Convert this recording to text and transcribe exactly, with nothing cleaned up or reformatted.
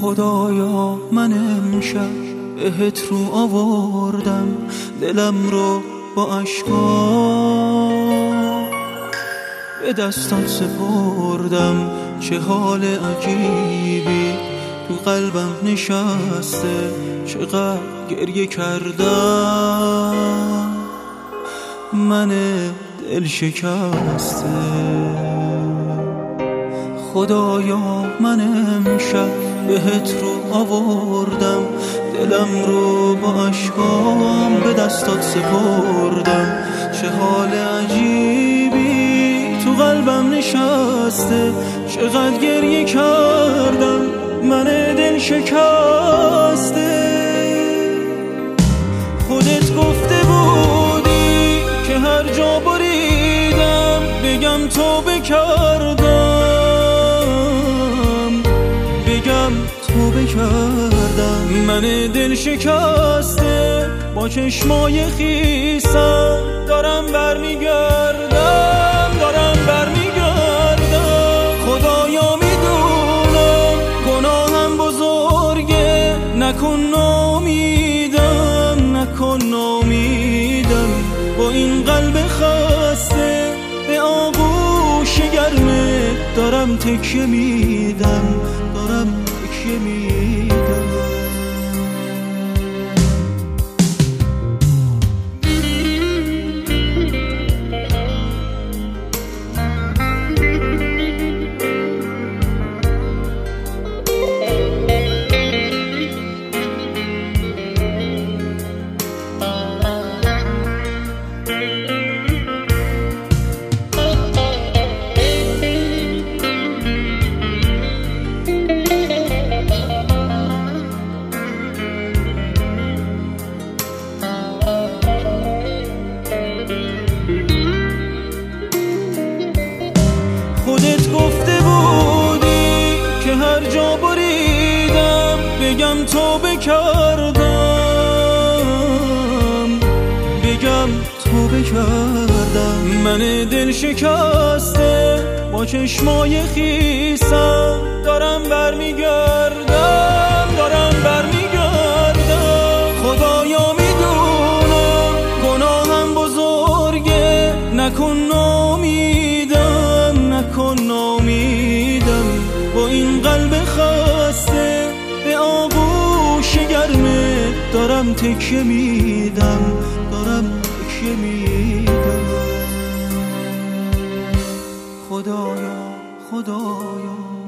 خدایا من امشب بهت رو آوردم دلم رو با اشکا به دستات سپردم. چه حال عجیبی تو قلبم نشسته، چقدر گریه کردم من دل شکسته. خدایا من امشب بهت رو آوردم دلم رو با اشکام به دستات سپردم. چه حال عجیبی تو قلبم نشسته، چقدر گریه کردم من دل شکسته. خودت گفته بودی که هر جا بریدم بگم توبه کردم، بگم توبه کردم. من دل شکسته با چشمای خیسم دارم برمیگردم، دارم برمیگردم. خدایا میدونم گناهم بزرگه، نکن نامیدم، نکن نامیدم. با این قلب خسته به آغوش گرمه دارم تکیه میدم، دارم تکیه میدم. خودت گفته بودی که هر جا بریدم بگم توبه کردم، بگم توبه کردم. من دل شکسته با چشمای خیسم دارم برمیگردم، دارم برمیگردم. خدایا میدونم گناهم بزرگه، نکن نامیدم، نکن نامیدم. با این قلب خسته به آغوش گرمه دارم تکیه میدم، دارم تکیه میدم. خدایا خدایا